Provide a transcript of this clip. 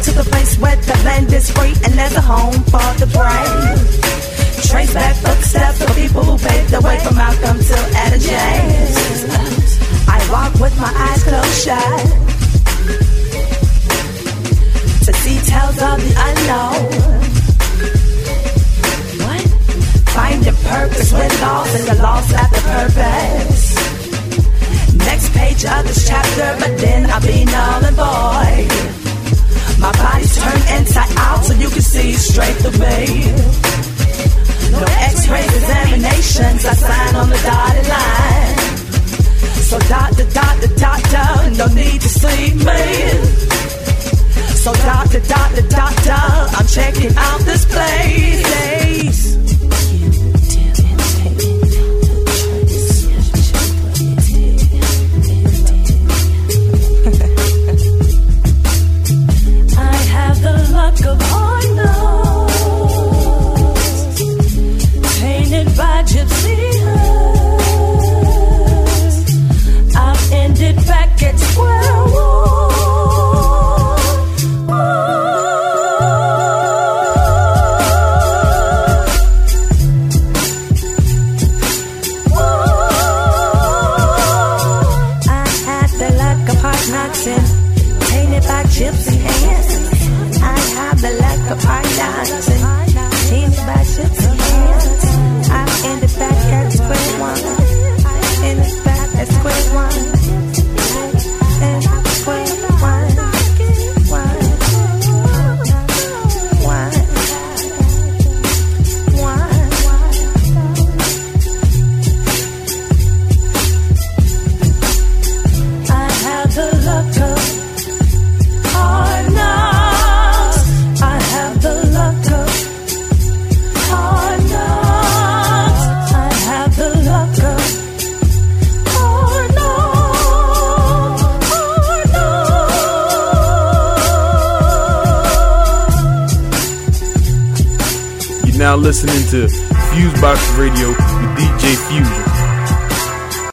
to the place where the land is free and there's a home for the brave. Trace back footsteps of people who paved the way from Malcolm to Etta James. I walk with my eyes closed shut to details of the unknown. What? Finding purpose when lost and the lost after purpose. Next page of this chapter, but then I'll be null and void. My body's turned inside out so you can see straight through me. No x-ray examinations, I sign on the dotted line. So doctor, no need to see me. So doctor, I'm checking out this place. I have the luck of hard knocks, tainted by gypsy hearts. I've ended back at square one. Gypsy hands. I have the lack of hard knocks and teams by gypsy hands. I'm in the back at square one. In the back at square one. And square one. I have the luck of hard knocks. I have the luck of hard knocks. I have the luck of hard knocks. You're now listening to Fusebox Radio with DJ Fusion.